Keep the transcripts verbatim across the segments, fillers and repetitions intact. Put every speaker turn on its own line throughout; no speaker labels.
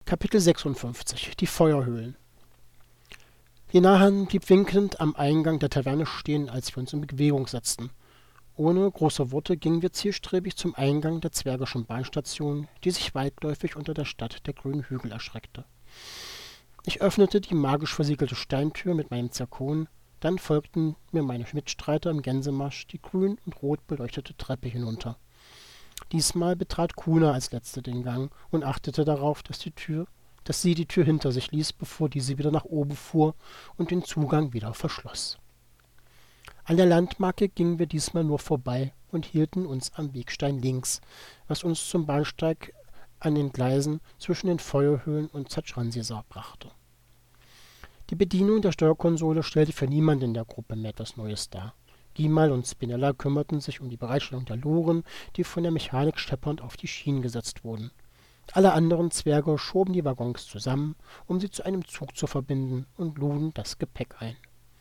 Kapitel sechsundfünfzig. Die Feuerhöhlen. Die Nahan blieb winkend am Eingang der Taverne stehen, als wir uns in Bewegung setzten. Ohne große Worte gingen wir zielstrebig zum Eingang der zwergischen Bahnstation, die sich weitläufig unter der Stadt der grünen Hügel erstreckte. Ich öffnete die magisch versiegelte Steintür mit meinem Zirkon, dann folgten mir meine Mitstreiter im Gänsemarsch die grün und rot beleuchtete Treppe hinunter. Diesmal betrat Kuna als Letzte den Gang und achtete darauf, dass die Tür, dass sie die Tür hinter sich ließ, bevor diese wieder nach oben fuhr und den Zugang wieder verschloss. An der Landmarke gingen wir diesmal nur vorbei und hielten uns am Wegstein links, was uns zum Bahnsteig an den Gleisen zwischen den Feuerhöhlen und Zatschransisa brachte. Die Bedienung der Steuerkonsole stellte für niemanden in der Gruppe mehr etwas Neues dar. Gimal und Spinella kümmerten sich um die Bereitstellung der Loren, die von der Mechanik scheppernd auf die Schienen gesetzt wurden. Alle anderen Zwerge schoben die Waggons zusammen, um sie zu einem Zug zu verbinden, und luden das Gepäck ein.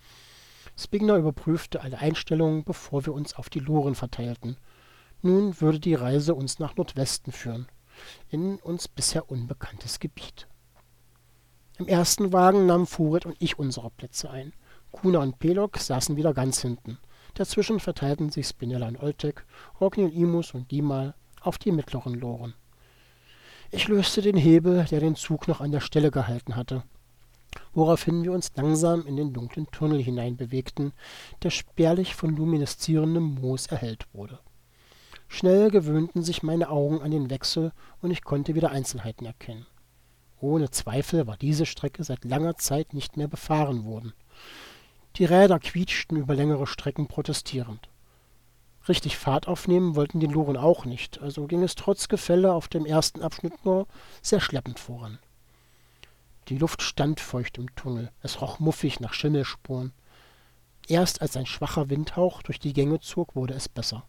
Spigner überprüfte alle Einstellungen, bevor wir uns auf die Loren verteilten. Nun würde die Reise uns nach Nordwesten führen, in uns bisher unbekanntes Gebiet. Im ersten Wagen nahmen Furet und ich unsere Plätze ein. Kuna und Pelok saßen wieder ganz hinten. Dazwischen verteilten sich Spinella und Oltek, Rogni und Imus und Gimal auf die mittleren Loren. Ich löste den Hebel, der den Zug noch an der Stelle gehalten hatte, woraufhin wir uns langsam in den dunklen Tunnel hineinbewegten, der spärlich von lumineszierendem Moos erhellt wurde. Schnell gewöhnten sich meine Augen an den Wechsel und ich konnte wieder Einzelheiten erkennen. Ohne Zweifel war diese Strecke seit langer Zeit nicht mehr befahren worden. Die Räder quietschten über längere Strecken protestierend. Richtig Fahrt aufnehmen wollten die Loren auch nicht, also ging es trotz Gefälle auf dem ersten Abschnitt nur sehr schleppend voran. Die Luft stand feucht im Tunnel, es roch muffig nach Schimmelspuren. Erst als ein schwacher Windhauch durch die Gänge zog, wurde es besser.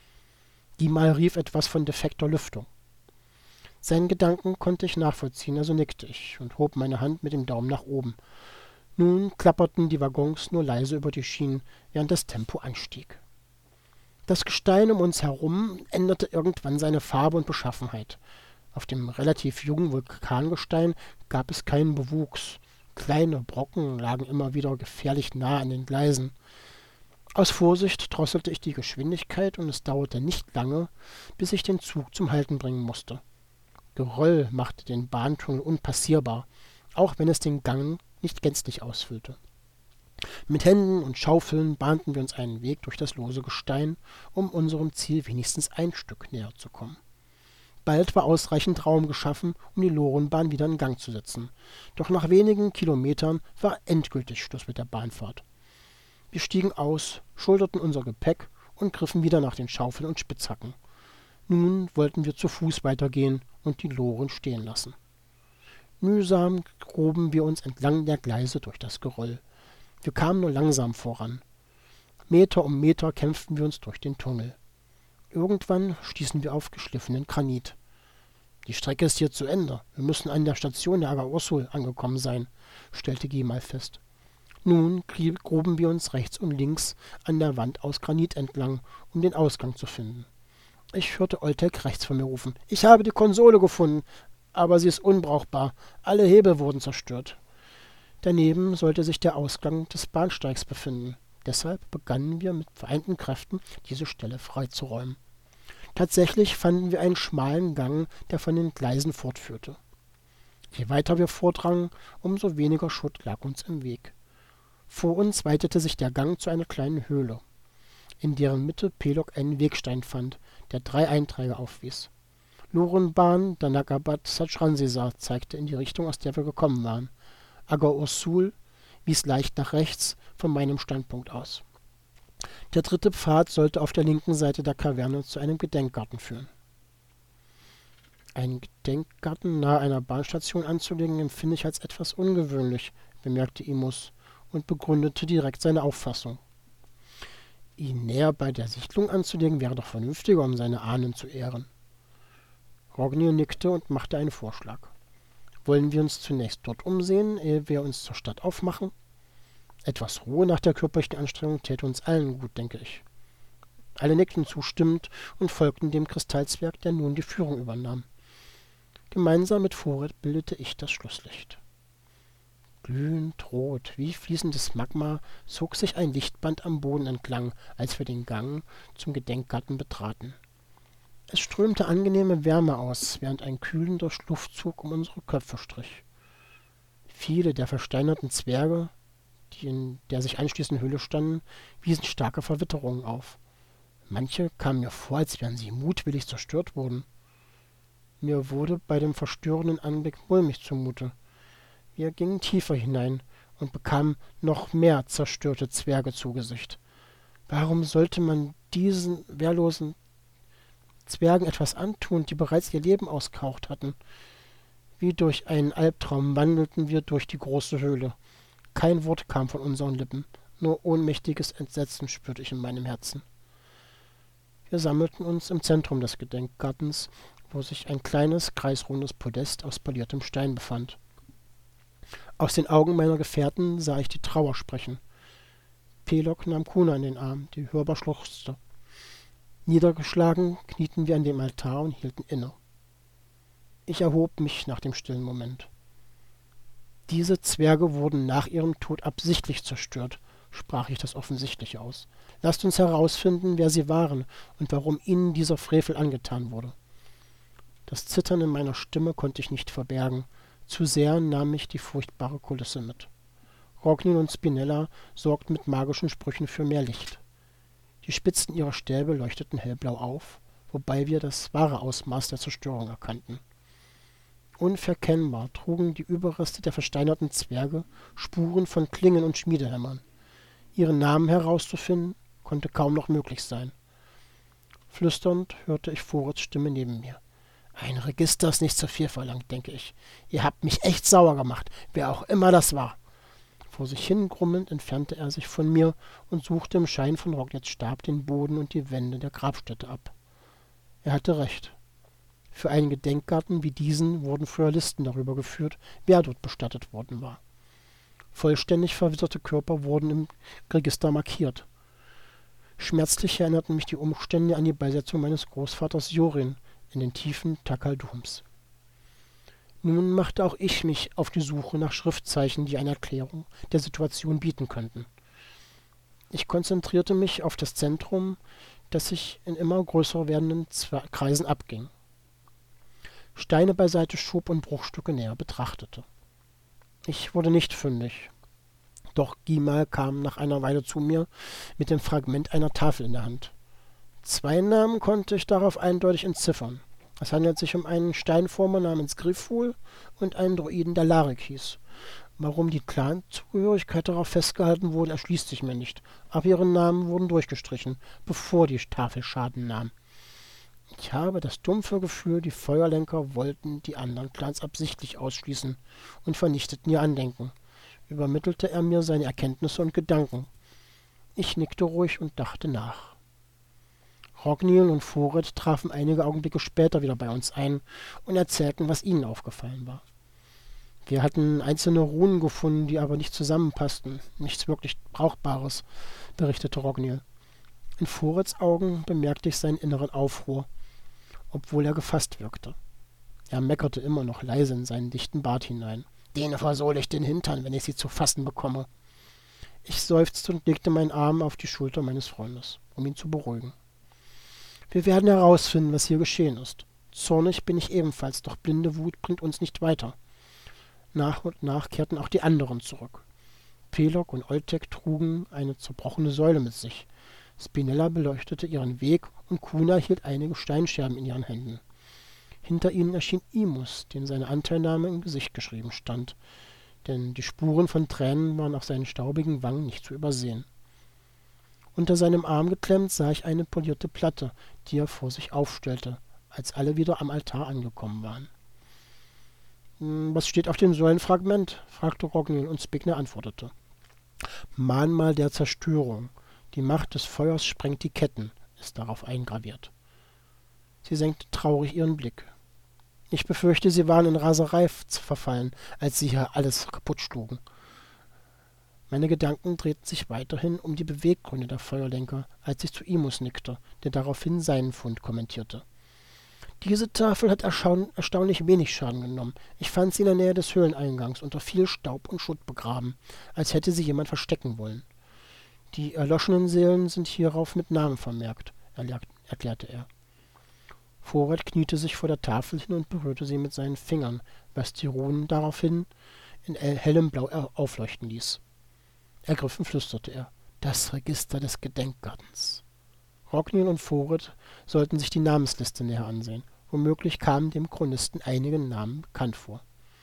Gimal rief etwas von defekter Lüftung. Seinen Gedanken konnte ich nachvollziehen, also nickte ich und hob meine Hand mit dem Daumen nach oben. Nun klapperten die Waggons nur leise über die Schienen, während das Tempo anstieg. Das Gestein um uns herum änderte irgendwann seine Farbe und Beschaffenheit. Auf dem relativ jungen Vulkangestein gab es keinen Bewuchs. Kleine Brocken lagen immer wieder gefährlich nah an den Gleisen. Aus Vorsicht drosselte ich die Geschwindigkeit und es dauerte nicht lange, bis ich den Zug zum Halten bringen musste. Geröll machte den Bahntunnel unpassierbar, auch wenn es den Gang nicht gänzlich ausfüllte. Mit Händen und Schaufeln bahnten wir uns einen Weg durch das lose Gestein, um unserem Ziel wenigstens ein Stück näher zu kommen. Bald war ausreichend Raum geschaffen, um die Lorenbahn wieder in Gang zu setzen. Doch nach wenigen Kilometern war endgültig Schluss mit der Bahnfahrt. Wir stiegen aus, schulterten unser Gepäck und griffen wieder nach den Schaufeln und Spitzhacken. Nun wollten wir zu Fuß weitergehen und die Loren stehen lassen. Mühsam gruben wir uns entlang der Gleise durch das Geröll. Wir kamen nur langsam voran. Meter um Meter kämpften wir uns durch den Tunnel. Irgendwann stießen wir auf geschliffenen Granit. Die Strecke ist hier zu Ende. Wir müssen an der Station der Aga Ursul angekommen sein, stellte Gimal fest. Nun gruben wir uns rechts und links an der Wand aus Granit entlang, um den Ausgang zu finden. Ich hörte Oltek rechts von mir rufen. Ich habe die Konsole gefunden, aber sie ist unbrauchbar. Alle Hebel wurden zerstört. Daneben sollte sich der Ausgang des Bahnsteigs befinden. Deshalb begannen wir mit vereinten Kräften, diese Stelle freizuräumen. Tatsächlich fanden wir einen schmalen Gang, der von den Gleisen fortführte. Je weiter wir vordrangen, umso weniger Schutt lag uns im Weg. Vor uns weitete sich der Gang zu einer kleinen Höhle, in deren Mitte Pelok einen Wegstein fand, der drei Einträge aufwies. Lorenbahn Danakabad Zatschransisa zeigte in die Richtung, aus der wir gekommen waren. Aga Ursul wies leicht nach rechts von meinem Standpunkt aus. Der dritte Pfad sollte auf der linken Seite der Kaverne zu einem Gedenkgarten führen. Einen Gedenkgarten nahe einer Bahnstation anzulegen, empfinde ich als etwas ungewöhnlich, bemerkte Imus und begründete direkt seine Auffassung. Ihn näher bei der Siedlung anzulegen, wäre doch vernünftiger, um seine Ahnen zu ehren. Rogni nickte und machte einen Vorschlag. Wollen wir uns zunächst dort umsehen, ehe wir uns zur Stadt aufmachen? Etwas Ruhe nach der körperlichen Anstrengung täte uns allen gut, denke ich. Alle nickten zustimmend und folgten dem Kristallzwerg, der nun die Führung übernahm. Gemeinsam mit Foret bildete ich das Schlusslicht. Glühend rot, wie fließendes Magma, zog sich ein Lichtband am Boden entlang, als wir den Gang zum Gedenkgarten betraten. Es strömte angenehme Wärme aus, während ein kühlender Luftzug um unsere Köpfe strich. Viele der versteinerten Zwerge, die in der sich anschließenden Höhle standen, wiesen starke Verwitterungen auf. Manche kamen mir vor, als wären sie mutwillig zerstört worden. Mir wurde bei dem verstörenden Anblick mulmig zumute. Wir gingen tiefer hinein und bekamen noch mehr zerstörte Zwerge zu Gesicht. Warum sollte man diesen wehrlosen Zwergen etwas antun, die bereits ihr Leben ausgehaucht hatten? Wie durch einen Albtraum wandelten wir durch die große Höhle. Kein Wort kam von unseren Lippen, nur ohnmächtiges Entsetzen spürte ich in meinem Herzen. Wir sammelten uns im Zentrum des Gedenkgartens, wo sich ein kleines, kreisrundes Podest aus poliertem Stein befand. Aus den Augen meiner Gefährten sah ich die Trauer sprechen. Pelok nahm Kuna in den Arm, die hörbar schluchzte. Niedergeschlagen knieten wir an dem Altar und hielten inne. Ich erhob mich nach dem stillen Moment. Diese Zwerge wurden nach ihrem Tod absichtlich zerstört, sprach ich das Offensichtliche aus. Lasst uns herausfinden, wer sie waren und warum ihnen dieser Frevel angetan wurde. Das Zittern in meiner Stimme konnte ich nicht verbergen. Zu sehr nahm ich die furchtbare Kulisse mit. Rognil und Spinella sorgten mit magischen Sprüchen für mehr Licht. Die Spitzen ihrer Stäbe leuchteten hellblau auf, wobei wir das wahre Ausmaß der Zerstörung erkannten. Unverkennbar trugen die Überreste der versteinerten Zwerge Spuren von Klingen und Schmiedehämmern. Ihren Namen herauszufinden, konnte kaum noch möglich sein. Flüsternd hörte ich Forets Stimme neben mir. Ein Register ist nicht zu viel verlangt, denke ich. Ihr habt mich echt sauer gemacht, wer auch immer das war. Vor sich hin grummelnd entfernte er sich von mir und suchte im Schein von Rognils Stab den Boden und die Wände der Grabstätte ab. Er hatte recht. Für einen Gedenkgarten wie diesen wurden früher Listen darüber geführt, wer dort bestattet worden war. Vollständig verwitterte Körper wurden im Register markiert. Schmerzlich erinnerten mich die Umstände an die Beisetzung meines Großvaters Jorin in den Tiefen Takaldums. Nun machte auch ich mich auf die Suche nach Schriftzeichen, die eine Erklärung der Situation bieten könnten. Ich konzentrierte mich auf das Zentrum, das sich in immer größer werdenden Zwer- Kreisen abging. Steine beiseite schob und Bruchstücke näher betrachtete. Ich wurde nicht fündig. Doch Gimal kam nach einer Weile zu mir mit dem Fragment einer Tafel in der Hand. Zwei Namen konnte ich darauf eindeutig entziffern. Es handelt sich um einen Steinformer namens Grifful und einen Druiden, der Larik hieß. Warum die Clan-Zugehörigkeit darauf festgehalten wurde, erschließt sich mir nicht. Aber ihre Namen wurden durchgestrichen, bevor die Tafel Schaden nahm. Ich habe das dumpfe Gefühl, die Feuerlenker wollten die anderen Clans absichtlich ausschließen und vernichteten ihr Andenken. Übermittelte er mir seine Erkenntnisse und Gedanken. Ich nickte ruhig und dachte nach. Rognil und Foret trafen einige Augenblicke später wieder bei uns ein und erzählten, was ihnen aufgefallen war. Wir hatten einzelne Runen gefunden, die aber nicht zusammenpassten. Nichts wirklich Brauchbares, berichtete Rognil. In Forets Augen bemerkte ich seinen inneren Aufruhr, obwohl er gefasst wirkte. Er meckerte immer noch leise in seinen dichten Bart hinein. Denen versohle ich den Hintern, wenn ich sie zu fassen bekomme. Ich seufzte und legte meinen Arm auf die Schulter meines Freundes, um ihn zu beruhigen. Wir werden herausfinden, was hier geschehen ist. Zornig bin ich ebenfalls, doch blinde Wut bringt uns nicht weiter. Nach und nach kehrten auch die anderen zurück. Pelok und Oltek trugen eine zerbrochene Säule mit sich. Spinella beleuchtete ihren Weg und Kuna hielt einige Steinscherben in ihren Händen. Hinter ihnen erschien Imus, dem seine Anteilnahme im Gesicht geschrieben stand, denn die Spuren von Tränen waren auf seinen staubigen Wangen nicht zu übersehen. Unter seinem Arm geklemmt sah ich eine polierte Platte, die er vor sich aufstellte, als alle wieder am Altar angekommen waren. »Was steht auf dem Säulenfragment?« fragte Rognil, und Spigner antwortete. »Mahnmal der Zerstörung. Die Macht des Feuers sprengt die Ketten«, ist darauf eingraviert. Sie senkte traurig ihren Blick. Ich befürchte, sie waren in Raserei verfallen, als sie hier alles kaputt schlugen. Meine Gedanken drehten sich weiterhin um die Beweggründe der Feuerlenker, als ich zu Imus nickte, der daraufhin seinen Fund kommentierte. Diese Tafel hat erstaun erstaunlich wenig Schaden genommen. Ich fand sie in der Nähe des Höhleneingangs unter viel Staub und Schutt begraben, als hätte sie jemand verstecken wollen. Die erloschenen Seelen sind hierauf mit Namen vermerkt, erklärte er. Vorrat kniete sich vor der Tafel hin und berührte sie mit seinen Fingern, was die Runen daraufhin in hellem Blau aufleuchten ließ. Ergriffen flüsterte er: »Das Register des Gedenkgartens.« Rognil und Vorrat sollten sich die Namensliste näher ansehen. Womöglich kamen dem Chronisten einige Namen bekannt vor.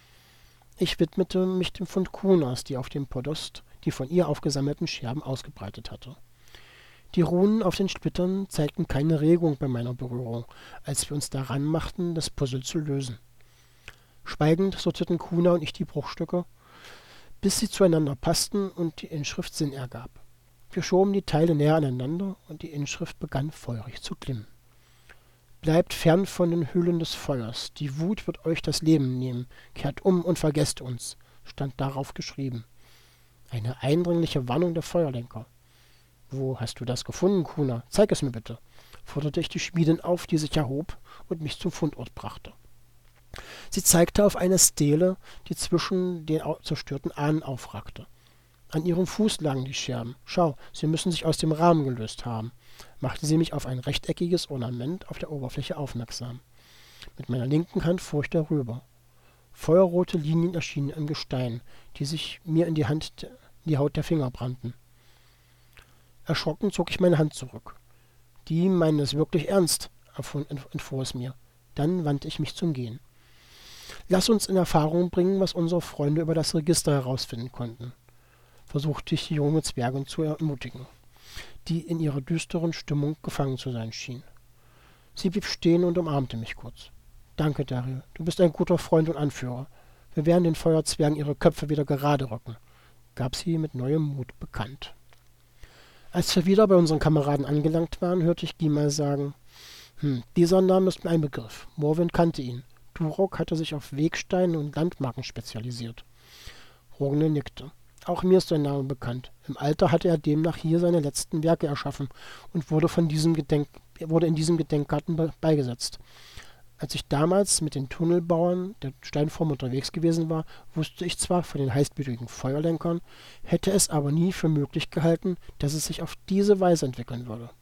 Ich widmete mich dem Fund Kunas, die auf dem Podost die von ihr aufgesammelten Scherben ausgebreitet hatte. Die Runen auf den Splittern zeigten keine Regung bei meiner Berührung, als wir uns daran machten, das Puzzle zu lösen. Schweigend sortierten Kuna und ich die Bruchstücke, bis sie zueinander passten und die Inschrift Sinn ergab. Wir schoben die Teile näher aneinander und die Inschrift begann feurig zu glimmen. »Bleibt fern von den Höhlen des Feuers, die Wut wird euch das Leben nehmen, kehrt um und vergesst uns«, stand darauf geschrieben. Eine eindringliche Warnung der Feuerlenker. »Wo hast du das gefunden, Kuna? Zeig es mir bitte«, forderte ich die Schmiedin auf, die sich erhob und mich zum Fundort brachte. Sie zeigte auf eine Stele, die zwischen den zerstörten Ahnen aufragte. An ihrem Fuß lagen die Scherben. »Schau, sie müssen sich aus dem Rahmen gelöst haben«, machte sie mich auf ein rechteckiges Ornament auf der Oberfläche aufmerksam. Mit meiner linken Hand fuhr ich darüber. Feuerrote Linien erschienen im Gestein, die sich mir in die, Hand, in die Haut der Finger brannten. Erschrocken zog ich meine Hand zurück. »Die meinen es wirklich ernst«, entfuhr es mir. Dann wandte ich mich zum Gehen. »Lass uns in Erfahrung bringen, was unsere Freunde über das Register herausfinden konnten«, versuchte ich die junge Zwergin zu ermutigen, die in ihrer düsteren Stimmung gefangen zu sein schien. Sie blieb stehen und umarmte mich kurz. »Danke, Daryl, du bist ein guter Freund und Anführer. Wir werden den Feuerzwergen ihre Köpfe wieder gerade rücken«, gab sie mit neuem Mut bekannt. Als wir wieder bei unseren Kameraden angelangt waren, hörte ich Gimal sagen: »Hm, dieser Name ist mir ein Begriff. Morwen kannte ihn. Durok hatte sich auf Wegsteine und Landmarken spezialisiert.« Rognil nickte. »Auch mir ist sein Name bekannt. Im Alter hatte er demnach hier seine letzten Werke erschaffen und wurde, von diesem Gedenk wurde in diesem Gedenkgarten be beigesetzt. Als ich damals mit den Tunnelbauern der Steinform unterwegs gewesen war, wusste ich zwar von den heißblütigen Feuerlenkern, hätte es aber nie für möglich gehalten, dass es sich auf diese Weise entwickeln würde.«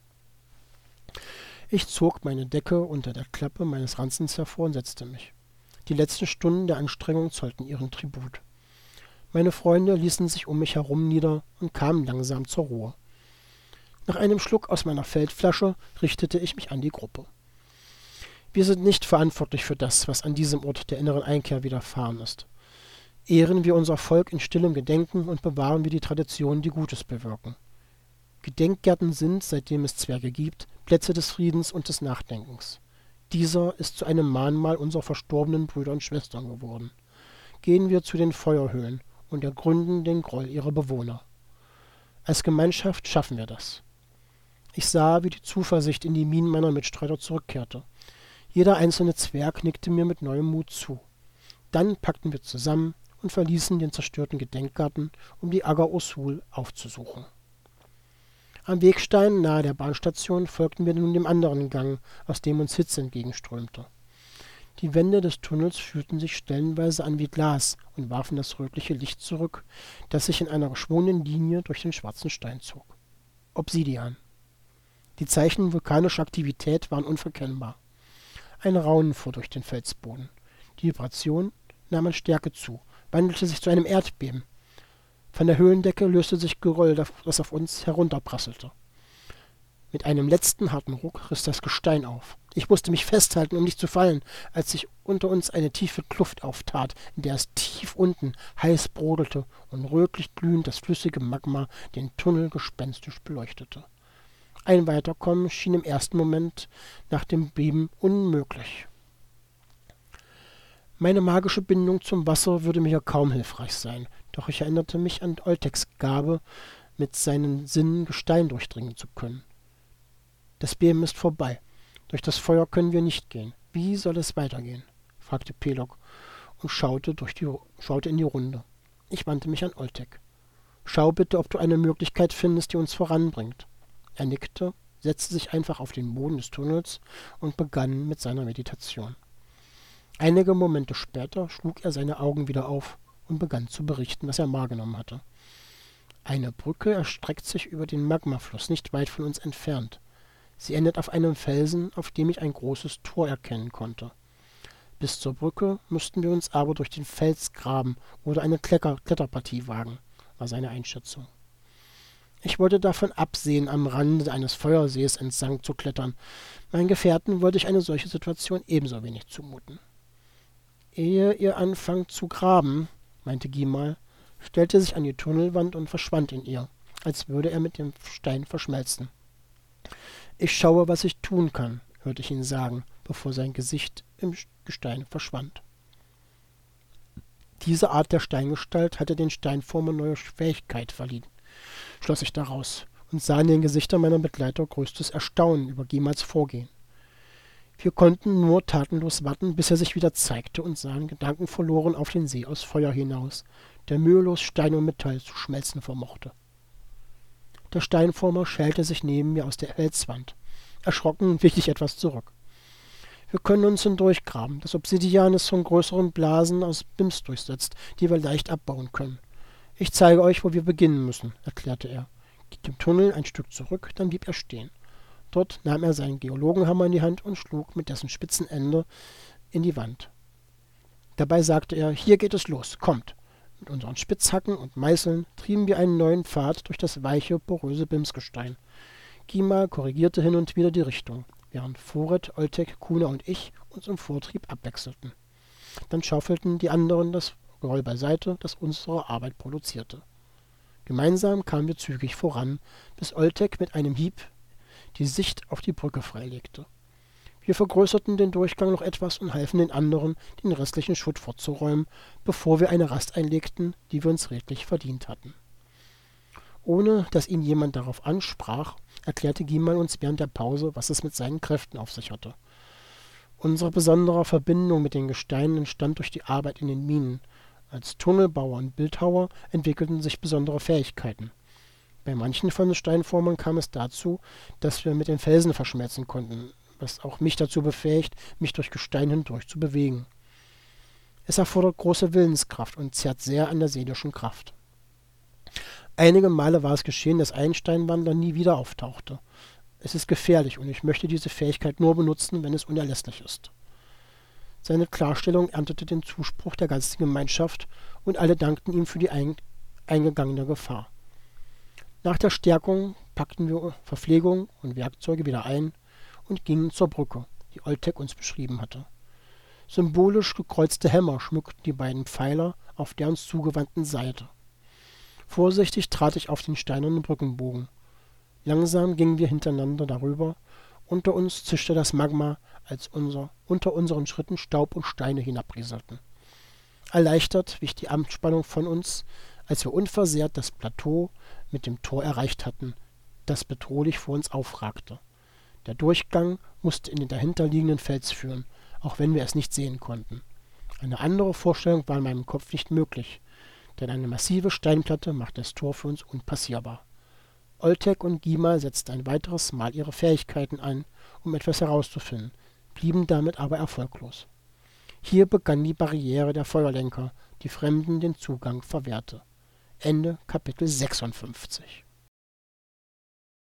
Ich zog meine Decke unter der Klappe meines Ranzens hervor und setzte mich. Die letzten Stunden der Anstrengung zollten ihren Tribut. Meine Freunde ließen sich um mich herum nieder und kamen langsam zur Ruhe. Nach einem Schluck aus meiner Feldflasche richtete ich mich an die Gruppe. Wir sind nicht verantwortlich für das, was an diesem Ort der inneren Einkehr widerfahren ist. Ehren wir unser Volk in stillem Gedenken und bewahren wir die Traditionen, die Gutes bewirken. Gedenkgärten sind, seitdem es Zwerge gibt, Plätze des Friedens und des Nachdenkens. Dieser ist zu einem Mahnmal unserer verstorbenen Brüder und Schwestern geworden. Gehen wir zu den Feuerhöhlen und ergründen den Groll ihrer Bewohner. Als Gemeinschaft schaffen wir das.« Ich sah, wie die Zuversicht in die Mienen meiner Mitstreiter zurückkehrte. Jeder einzelne Zwerg nickte mir mit neuem Mut zu. Dann packten wir zusammen und verließen den zerstörten Gedenkgarten, um die Agger Osul aufzusuchen. Am Wegstein nahe der Bahnstation folgten wir nun dem anderen Gang, aus dem uns Hitze entgegenströmte. Die Wände des Tunnels fühlten sich stellenweise an wie Glas und warfen das rötliche Licht zurück, das sich in einer geschwungenen Linie durch den schwarzen Stein zog. Obsidian. Die Zeichen vulkanischer Aktivität waren unverkennbar. Ein Raunen fuhr durch den Felsboden. Die Vibration nahm an Stärke zu, wandelte sich zu einem Erdbeben. Von der Höhlendecke löste sich Geröll, das auf uns herunterprasselte. Mit einem letzten harten Ruck riss das Gestein auf. Ich musste mich festhalten, um nicht zu fallen, als sich unter uns eine tiefe Kluft auftat, in der es tief unten heiß brodelte und rötlich glühend das flüssige Magma den Tunnel gespenstisch beleuchtete. Ein Weiterkommen schien im ersten Moment nach dem Beben unmöglich. Meine magische Bindung zum Wasser würde mir ja kaum hilfreich sein, doch ich erinnerte mich an Oltecs Gabe, mit seinen Sinnen Gestein durchdringen zu können. Das Beben ist vorbei. Durch das Feuer können wir nicht gehen. Wie soll es weitergehen?« fragte Pelok und schaute, durch die, schaute in die Runde. Ich wandte mich an Oltec. »Schau bitte, ob du eine Möglichkeit findest, die uns voranbringt.« Er nickte setzte sich einfach auf den Boden des Tunnels und begann mit seiner Meditation. Einige Momente später schlug er seine Augen wieder auf und begann zu berichten, was er wahrgenommen hatte. Eine Brücke erstreckt sich über den Magmafluss nicht weit von uns entfernt. Sie endet auf einem Felsen, auf dem ich ein großes Tor erkennen konnte. Bis zur Brücke müssten wir uns aber durch den Fels graben oder eine Kletter Kletterpartie wagen, war seine Einschätzung. Ich wollte davon absehen, am Rande eines Feuersees entlang zu klettern. Meinen Gefährten wollte ich eine solche Situation ebenso wenig zumuten. Ehe ihr anfangt zu graben, meinte Gimal, stellte sich an die Tunnelwand und verschwand in ihr, als würde er mit dem Stein verschmelzen. Ich schaue, was ich tun kann, hörte ich ihn sagen, bevor sein Gesicht im Gestein verschwand. Diese Art der Steingestalt hatte den Steinformern neue Fähigkeit verliehen, schloss ich daraus, und sah in den Gesichtern meiner Begleiter größtes Erstaunen über Gimals Vorgehen. Wir konnten nur tatenlos warten, bis er sich wieder zeigte und sahen gedankenverloren auf den See aus Feuer hinaus, der mühelos Stein und Metall zu schmelzen vermochte. Der Steinformer schälte sich neben mir aus der Felswand. Erschrocken wich ich etwas zurück. Wir können uns hindurchgraben. Das Obsidian ist von größeren Blasen aus Bims durchsetzt, die wir leicht abbauen können. Ich zeige euch, wo wir beginnen müssen, erklärte er. Geht im Tunnel ein Stück zurück, dann blieb er stehen. Dort nahm er seinen Geologenhammer in die Hand und schlug mit dessen spitzen Ende in die Wand. Dabei sagte er, hier geht es los, kommt. Mit unseren Spitzhacken und Meißeln trieben wir einen neuen Pfad durch das weiche, poröse Bimsgestein. Gimal korrigierte hin und wieder die Richtung, während Foret, Oltek, Kuna und ich uns im Vortrieb abwechselten. Dann schaufelten die anderen das Geröll beiseite, das unsere Arbeit produzierte. Gemeinsam kamen wir zügig voran, bis Oltek mit einem Hieb die Sicht auf die Brücke freilegte. Wir vergrößerten den Durchgang noch etwas und halfen den anderen, den restlichen Schutt fortzuräumen, bevor wir eine Rast einlegten, die wir uns redlich verdient hatten. Ohne dass ihn jemand darauf ansprach, erklärte Gimal uns während der Pause, was es mit seinen Kräften auf sich hatte. Unsere besondere Verbindung mit den Gesteinen entstand durch die Arbeit in den Minen. Als Tunnelbauer und Bildhauer entwickelten sich besondere Fähigkeiten. Bei manchen von den Steinformern kam es dazu, dass wir mit den Felsen verschmelzen konnten, was auch mich dazu befähigt, mich durch Gestein hindurch zu bewegen. Es erfordert große Willenskraft und zehrt sehr an der seelischen Kraft. Einige Male war es geschehen, dass ein Steinwandler nie wieder auftauchte. Es ist gefährlich und ich möchte diese Fähigkeit nur benutzen, wenn es unerlässlich ist. Seine Klarstellung erntete den Zuspruch der ganzen Gemeinschaft und alle dankten ihm für die ein eingegangene Gefahr. Nach der Stärkung packten wir Verpflegung und Werkzeuge wieder ein und gingen zur Brücke, die Oltek uns beschrieben hatte. Symbolisch gekreuzte Hämmer schmückten die beiden Pfeiler auf der uns zugewandten Seite. Vorsichtig trat ich auf den steinernen Brückenbogen. Langsam gingen wir hintereinander darüber. Unter uns zischte das Magma, als unser, unter unseren Schritten Staub und Steine hinabrieselten. Erleichtert wich die Anspannung von uns, als wir unversehrt das Plateau mit dem Tor erreicht hatten, das bedrohlich vor uns aufragte. Der Durchgang musste in den dahinterliegenden Fels führen, auch wenn wir es nicht sehen konnten. Eine andere Vorstellung war in meinem Kopf nicht möglich, denn eine massive Steinplatte machte das Tor für uns unpassierbar. Oltek und Gimal setzten ein weiteres Mal ihre Fähigkeiten ein, um etwas herauszufinden, blieben damit aber erfolglos. Hier begann die Barriere der Feuerlenker, die Fremden den Zugang verwehrte. Ende Kapitel sechsundfünfzig.